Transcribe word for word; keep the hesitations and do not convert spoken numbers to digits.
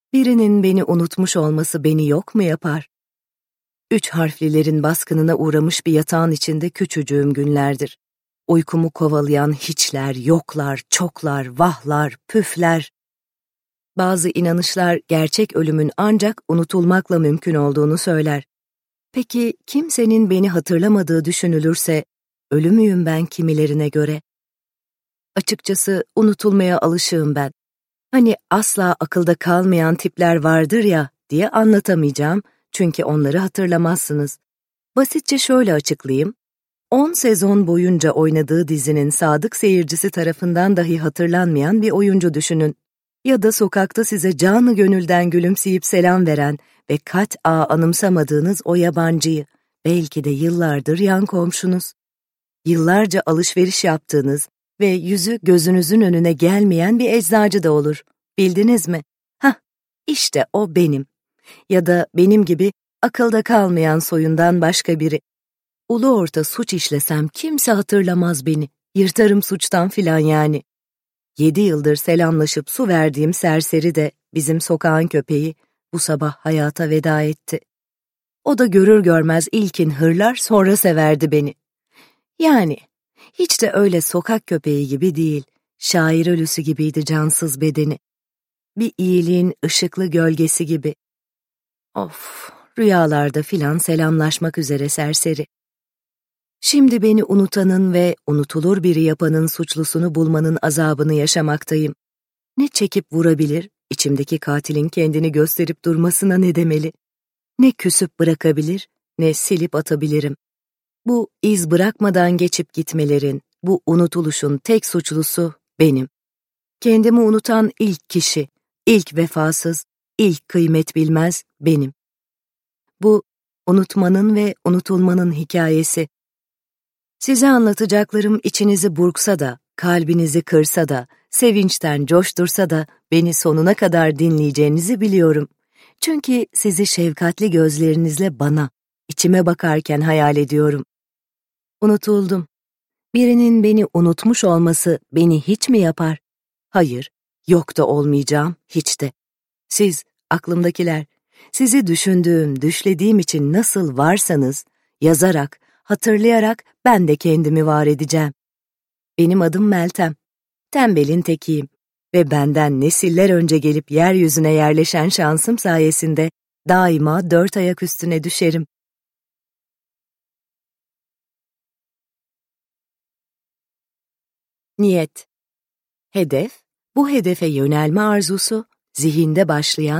Birinin beni unutmuş olması beni yok mu yapar? Üç harflilerin baskınına uğramış bir yatağın içinde küçücüğüm günlerdir. Uykumu kovalayan hiçler, yoklar, çoklar, vahlar, püfler. Bazı inanışlar gerçek ölümün ancak unutulmakla mümkün olduğunu söyler. Peki kimsenin beni hatırlamadığı düşünülürse, ölü müyüm ben kimilerine göre? Açıkçası unutulmaya alışığım ben. Hani asla akılda kalmayan tipler vardır ya diye anlatamayacağım çünkü onları hatırlamazsınız. Basitçe şöyle açıklayayım. on sezon boyunca oynadığı dizinin sadık seyircisi tarafından dahi hatırlanmayan bir oyuncu düşünün. Ya da sokakta size canı gönülden gülümseyip selam veren ve kat'a anımsamadığınız o yabancıyı, belki de yıllardır yan komşunuz. Yıllarca alışveriş yaptığınız ve yüzü gözünüzün önüne gelmeyen bir eczacı da olur. Bildiniz mi? Hah, işte o benim. Ya da benim gibi akılda kalmayan soyundan başka biri. Ulu orta suç işlesem kimse hatırlamaz beni. Yırtarım suçtan filan yani. Yedi yıldır selamlaşıp su verdiğim serseri de bizim sokağın köpeği bu sabah hayata veda etti. O da görür görmez ilkin hırlar sonra severdi beni. Yani hiç de öyle sokak köpeği gibi değil, şair ölüsü gibiydi cansız bedeni. Bir iyiliğin ışıklı gölgesi gibi. Of, rüyalarda filan selamlaşmak üzere serseri. Şimdi beni unutanın ve unutulur biri yapanın suçlusunu bulmanın azabını yaşamaktayım. Ne çekip vurabilir, içimdeki katilin kendini gösterip durmasına ne demeli? Ne küsüp bırakabilir, ne silip atabilirim. Bu iz bırakmadan geçip gitmelerin, bu unutuluşun tek suçlusu benim. Kendimi unutan ilk kişi, ilk vefasız, ilk kıymet bilmez benim. Bu unutmanın ve unutulmanın hikayesi. Size anlatacaklarım içinizi burksa da, kalbinizi kırsa da, sevinçten coştursa da beni sonuna kadar dinleyeceğinizi biliyorum. Çünkü sizi şefkatli gözlerinizle bana, içime bakarken hayal ediyorum. Unutuldum. Birinin beni unutmuş olması beni hiç mi yapar? Hayır, yok da olmayacağım, hiç de. Siz, aklımdakiler, sizi düşündüğüm, düşlediğim için nasıl varsanız, yazarak, hatırlayarak ben de kendimi var edeceğim. Benim adım Meltem, tembelin tekiyim ve benden nesiller önce gelip yeryüzüne yerleşen şansım sayesinde daima dört ayak üstüne düşerim. Niyet. Hedef, bu hedefe yönelme arzusu, zihinde başlayan